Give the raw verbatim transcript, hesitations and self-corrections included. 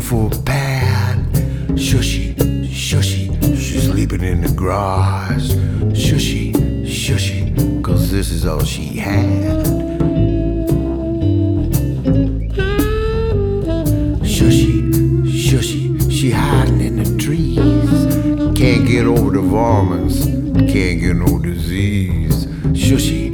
for a pad. Shushy, shushy, she's sleeping in the grass. Shushy, shushy, cause this is all she had. Shushy, shushy, she hiding in the trees. Can't get over the varmints, can't get no disease. Shushy,